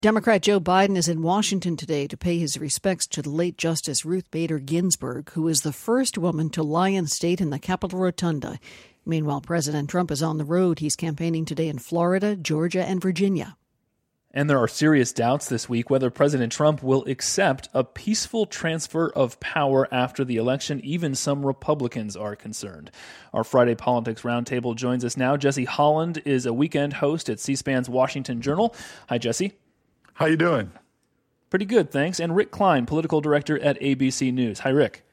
Democrat Joe Biden is in Washington today to pay his respects to the late Justice Ruth Bader Ginsburg, who is the first woman to lie in state in the Capitol Rotunda. Meanwhile, President Trump is on the road. He's campaigning today in Florida, Georgia, and Virginia. And there are serious doubts this week whether President Trump will accept a peaceful transfer of power after the election. Even some Republicans are concerned. Our Friday Politics Roundtable joins us now. Jesse Holland is a weekend host at C-SPAN's Washington Journal. Hi, Jesse. How you doing? Pretty good, thanks. And Rick Klein, political director at ABC News. Hi, Rick.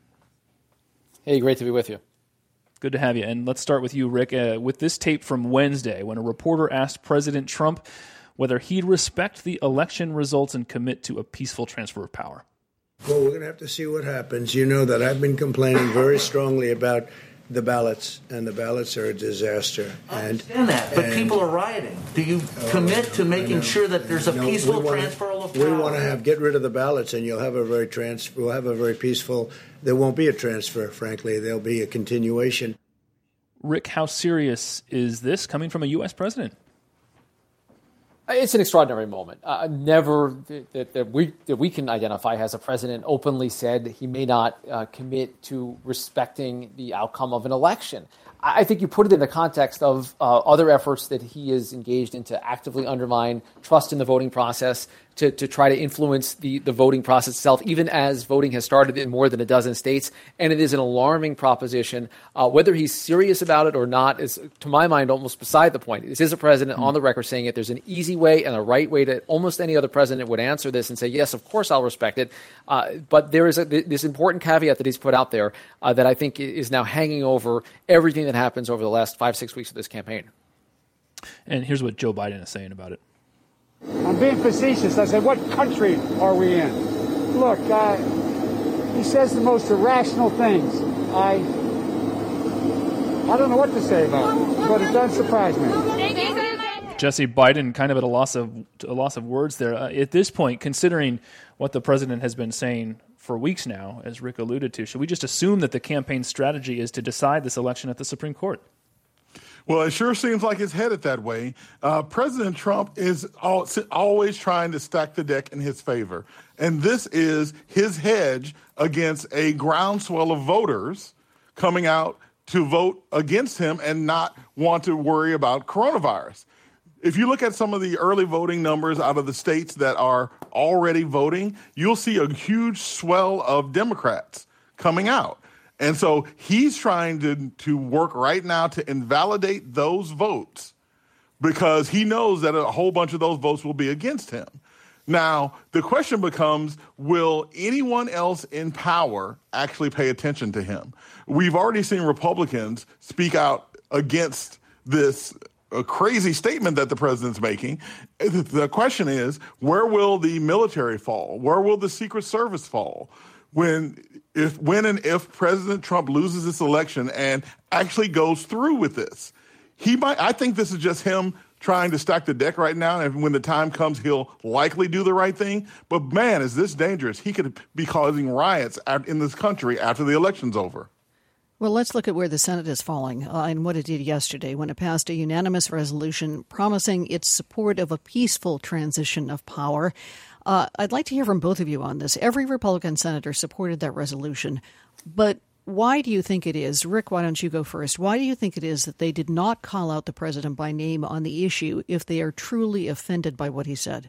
Hey, great to be with you. Good to have you. And let's start with you, Rick, with this tape from Wednesday when a reporter asked President Trump whether he'd respect the election results and commit to a peaceful transfer of power. Well, we're going to have to see what happens. You know that I've been complaining very strongly about the ballots, and the ballots are a disaster. I understand that, but people are rioting. Do you commit to making sure that there's a peaceful transfer of power? We want to get rid of the ballots, and we'll have a very peaceful. There won't be a transfer, frankly. There'll be a continuation. Rick, how serious is this coming from a U.S. president? It's an extraordinary moment. Never that we can identify has a president openly said he may not commit to respecting the outcome of an election. I think you put it in the context of other efforts that he is engaged in to actively undermine trust in the voting process, to try to influence the voting process itself, even as voting has started in more than a dozen states. And it is an alarming proposition. Whether he's serious about it or not is, to my mind, almost beside the point. This is a president on the record saying it. There's an easy way and a right way that almost any other president would answer this and say, yes, of course I'll respect it. But there is this important caveat that he's put out there that I think is now hanging over everything that happens over the last 5-6 weeks of this campaign. And here's what Joe Biden is saying about it. I'm being facetious. I said, what country are we in? Look, he says the most irrational things. I don't know what to say about it, but it doesn't surprise me. Jesse, Biden kind of at a loss of words there. At this point, considering what the president has been saying for weeks now, as Rick alluded to, should we just assume that the campaign strategy is to decide this election at the Supreme Court? Well, it sure seems like it's headed that way. President Trump is always trying to stack the deck in his favor. And this is his hedge against a groundswell of voters coming out to vote against him and not want to worry about coronavirus. If you look at some of the early voting numbers out of the states that are already voting, you'll see a huge swell of Democrats coming out. And so he's trying to work right now to invalidate those votes because he knows that a whole bunch of those votes will be against him. Now, the question becomes, will anyone else in power actually pay attention to him? We've already seen Republicans speak out against this crazy statement that the president's making. The question is, where will the military fall? Where will the Secret Service fall? When and if President Trump loses this election and actually goes through with this, I think this is just him trying to stack the deck right now. And when the time comes, he'll likely do the right thing. But man, is this dangerous. He could be causing riots in this country after the election's over. Well, let's look at where the Senate is falling and what it did yesterday when it passed a unanimous resolution promising its support of a peaceful transition of power. I'd like to hear from both of you on this. Every Republican senator supported that resolution. But why do you think it is? Rick, why don't you go first? Why do you think it is that they did not call out the president by name on the issue if they are truly offended by what he said?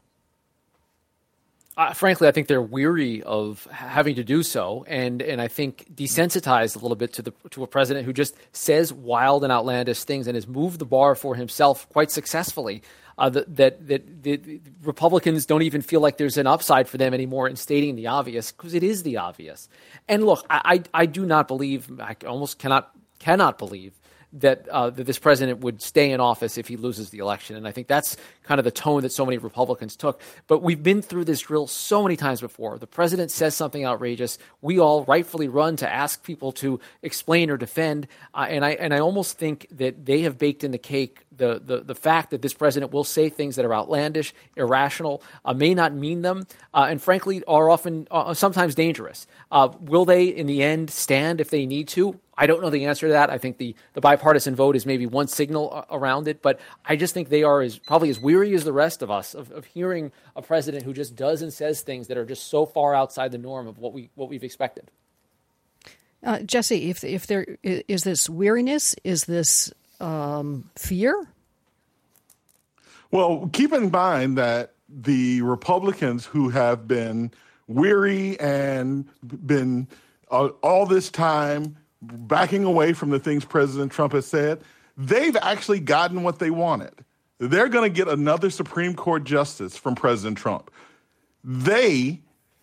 Frankly, I think they're weary of having to do so, and I think desensitized a little bit to a president who just says wild and outlandish things and has moved the bar for himself quite successfully. That the Republicans don't even feel like there's an upside for them anymore in stating the obvious, because it is the obvious. And look, I do not believe, I almost cannot believe that this president would stay in office if he loses the election. And I think that's kind of the tone that so many Republicans took. But we've been through this drill so many times before. The president says something outrageous. We all rightfully run to ask people to explain or defend. And I almost think that they have baked in the cake the fact that this president will say things that are outlandish, irrational, may not mean them, and frankly are often sometimes dangerous. Will they, in the end, stand if they need to? I don't know the answer to that. I think the bipartisan vote is maybe one signal around it, but I just think they are probably as weary as the rest of us of hearing a president who just does and says things that are just so far outside the norm of what we've expected. Jesse, if there is this weariness, is this fear? Well, keep in mind that the Republicans who have been weary and been all this time backing away from the things President Trump has said, they've actually gotten what they wanted. They're going to get another Supreme Court justice from President Trump. They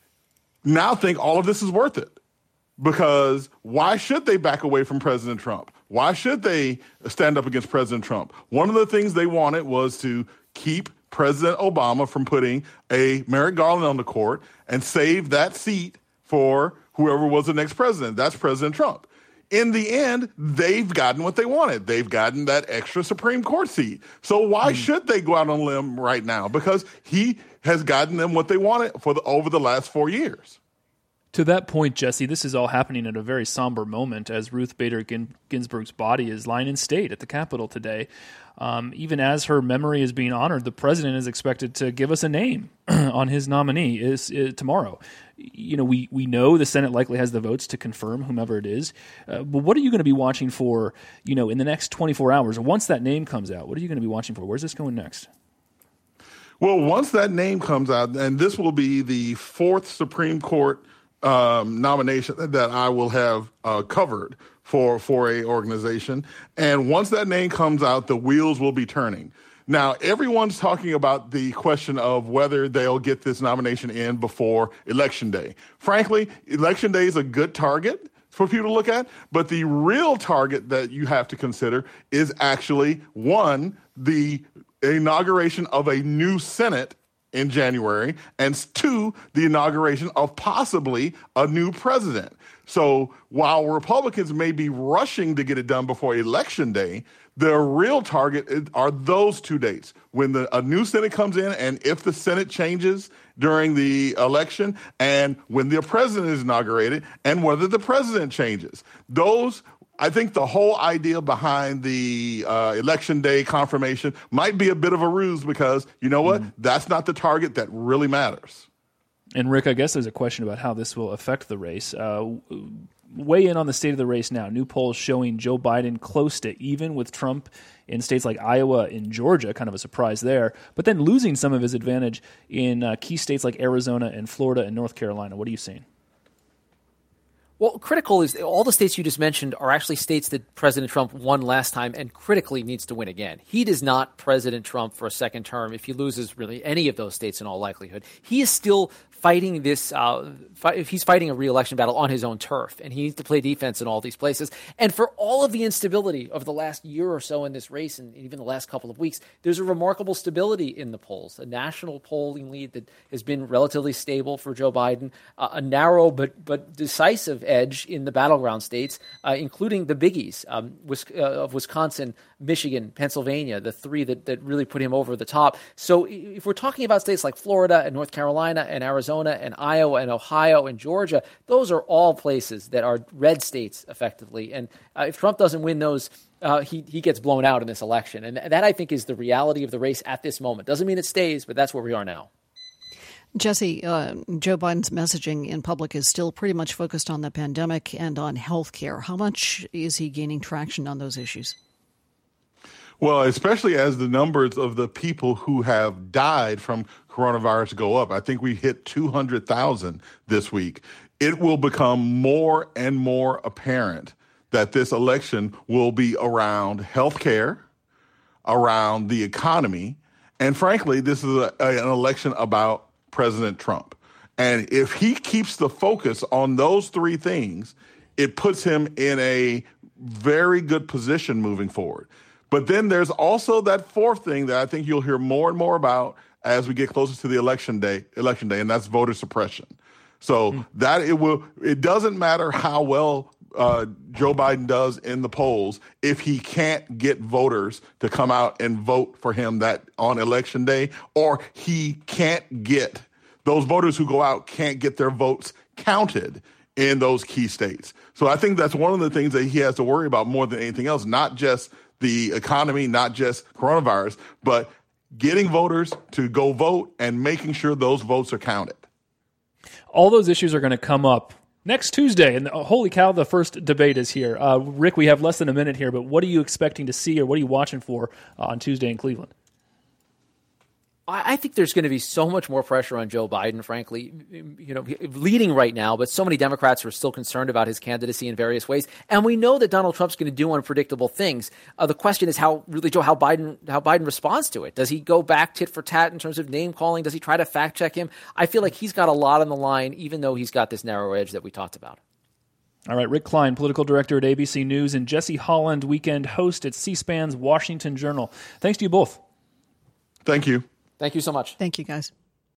now think all of this is worth it. Because why should they back away from President Trump? Why should they stand up against President Trump? One of the things they wanted was to keep President Obama from putting a Merrick Garland on the court and save that seat for whoever was the next president. That's President Trump. In the end, they've gotten what they wanted. They've gotten that extra Supreme Court seat. So why should they go out on a limb right now? Because he has gotten them what they wanted over the last 4 years. To that point, Jesse, this is all happening at a very somber moment as Ruth Bader Ginsburg's body is lying in state at the Capitol today. Even as her memory is being honored, the president is expected to give us a name on his nominee is tomorrow. You know, we know the Senate likely has the votes to confirm whomever it is. But what are you going to be watching for, in the next 24 hours? Once that name comes out, what are you going to be watching for? Where's this going next? Well, once that name comes out, and this will be the fourth Supreme Court nomination that I will have covered for a organization. And once that name comes out, the wheels will be turning. Now, everyone's talking about the question of whether they'll get this nomination in before Election Day. Frankly, Election Day is a good target for people to look at, but the real target that you have to consider is actually, one, the inauguration of a new Senate in January, and two, the inauguration of possibly a new president. So while Republicans may be rushing to get it done before Election Day, the real target are those 2 dates, when a new Senate comes in and if the Senate changes during the election, and when the president is inaugurated and whether the president changes. I think the whole idea behind the Election Day confirmation might be a bit of a ruse because, you know what? That's not the target that really matters. And Rick, I guess there's a question about how this will affect the race. Weigh in on the state of the race now. New polls showing Joe Biden close to even with Trump in states like Iowa and Georgia, kind of a surprise there, but then losing some of his advantage in key states like Arizona and Florida and North Carolina. What are you seeing? Well, critical is all the states you just mentioned are actually states that President Trump won last time and critically needs to win again. He does not President Trump for a second term if he loses really any of those states in all likelihood. He is still fighting this, he's fighting a re-election battle on his own turf, and he needs to play defense in all these places. And for all of the instability of the last year or so in this race, and even the last couple of weeks, there's a remarkable stability in the polls. A national polling lead that has been relatively stable for Joe Biden, a narrow but decisive edge in the battleground states, including the biggies of Wisconsin, Michigan, Pennsylvania, the three that really put him over the top. So if we're talking about states like Florida and North Carolina and Arizona and Iowa and Ohio and Georgia, those are all places that are red states effectively. And if Trump doesn't win those, he gets blown out in this election. And that, I think, is the reality of the race at this moment. Doesn't mean it stays, but that's where we are now. Jesse, Joe Biden's messaging in public is still pretty much focused on the pandemic and on health care. How much is he gaining traction on those issues? Well, especially as the numbers of the people who have died from coronavirus go up. I think we hit 200,000 this week. It will become more and more apparent that this election will be around health care, around the economy, and frankly, this is an election about President Trump. And if he keeps the focus on those three things, it puts him in a very good position moving forward. But then there's also that fourth thing that I think you'll hear more and more about as we get closer to the election day, and that's voter suppression. So that it doesn't matter how well Joe Biden does in the polls, if he can't get voters to come out and vote for him that on election day, or he can't get those voters who go out can't get their votes counted in those key states. So I think that's one of the things that he has to worry about more than anything else, not just the economy, not just coronavirus, but getting voters to go vote and making sure those votes are counted. All those issues are going to come up next Tuesday, and holy cow, the first debate is here. Rick, we have less than a minute here, but what are you expecting to see, or what are you watching for on Tuesday in Cleveland? I think there's going to be so much more pressure on Joe Biden, frankly, leading right now, but so many Democrats are still concerned about his candidacy in various ways. And we know that Donald Trump's going to do unpredictable things. The question is how Biden responds to it. Does he go back tit for tat in terms of name calling? Does he try to fact check him? I feel like he's got a lot on the line, even though he's got this narrow edge that we talked about. All right, Rick Klein, political director at ABC News, and Jesse Holland, weekend host at C-SPAN's Washington Journal. Thanks to you both. Thank you. Thank you so much. Thank you, guys.